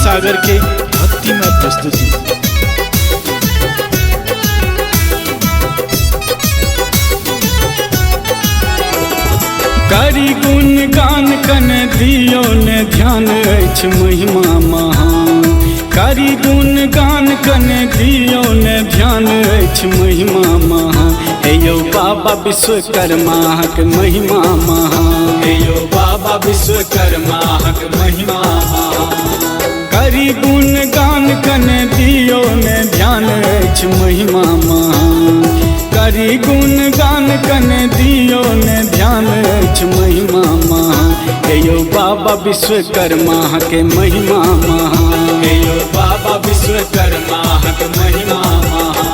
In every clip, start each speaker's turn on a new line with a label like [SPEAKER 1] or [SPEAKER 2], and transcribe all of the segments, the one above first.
[SPEAKER 1] सागर के भक्तिमय प्रस्तुति। करी गुण गान कन दियो ने ध्यान अछि महिमा महान। करी गुण गान कन दियो ने ध्यान अछि महिमा महान। हे यौ बाबा विश्वकर्मा के महिमा महान। हे यौ बाबा विश्वकर्मा के महिमा महान। करी गुण गान कन दियो ने ध्यान अछि महिमा महान। करी गुण गान कन दियो ने ध्यान अछि महिमा महान। हे यौ बाबा विश्वकर्मा के महिमा महान। हे यौ बाबा विश्वकर्मा के महिमा महान।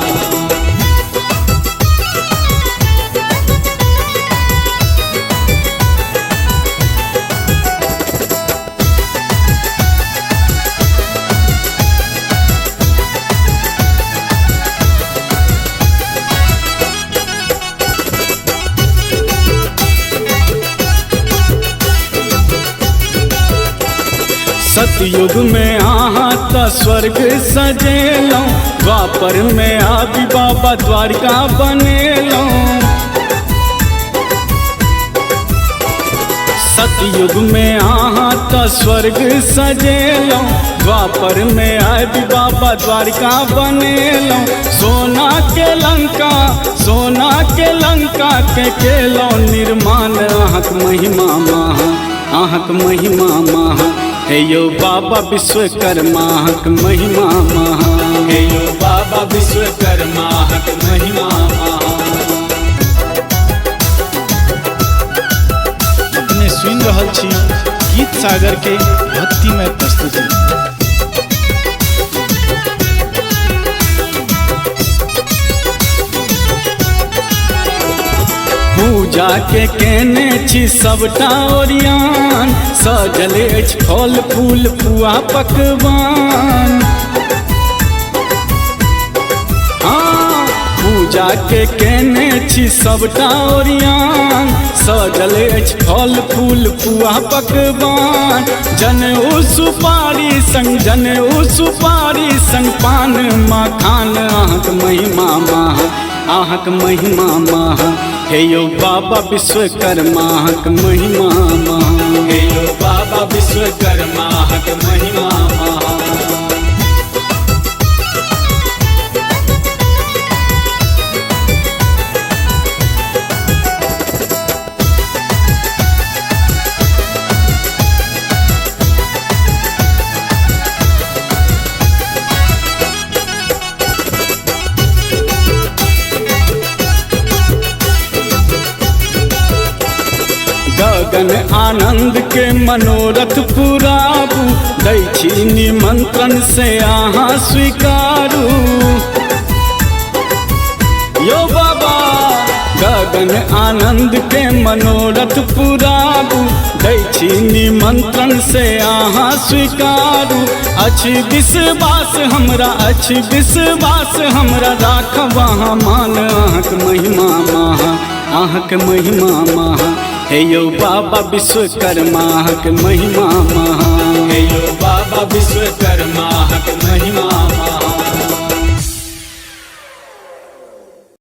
[SPEAKER 1] सतयुग में आहा त स्वर्ग सजेलौं। द्वापर में आबि बाबा द्वारिका बनेलौं। सतयुग में आहा त स्वर्ग सजेलौं। द्वापर में आबि बाबा द्वारिका बनेलौं। सोना के लंका के केलौं निर्माण। अहाँक महिमा महान, अहाँक महिमा महान। हे यौ बाबा विश्वकर्मा के महिमा महान। हे यौ बाबा विश्वकर्मा के महिमा महान। अपने सुन रहल छी गीत सागर के भक्तिमय प्रस्तुति। पूजा के केने छी सबटा ओरियान। सजल अछि फल फूल पुआ पकवान। पूजा के केने छी सबटा ओरियान। सजल अछि फल फूल पुआ पकवान। जनेऊ सुपारी संग पान मखान। अहाँक महिमा महान, अहाँक महिमा महान। हे यौ बाबा विश्वकर्मा के महिमा महान। हे यौ बाबा विश्वकर्मा के महिमा महान। गगन आनंद के मनोरथ पुराबू। दै छी निमंत्रण से अहाँ स्वीकारू। यो बाबा गगन आनंद के मनोरथ पुराबू। दै छी निमंत्रण से अहाँ स्वीकारू। अछि विश्वास हमरा राखब अहाँ मान। अहाँक महिमा महान, अहाँक महिमा महान। हे यौ बाबा विश्वकर्मा के महिमा महान। हे यौ बाबा विश्वकर्मा के महिमा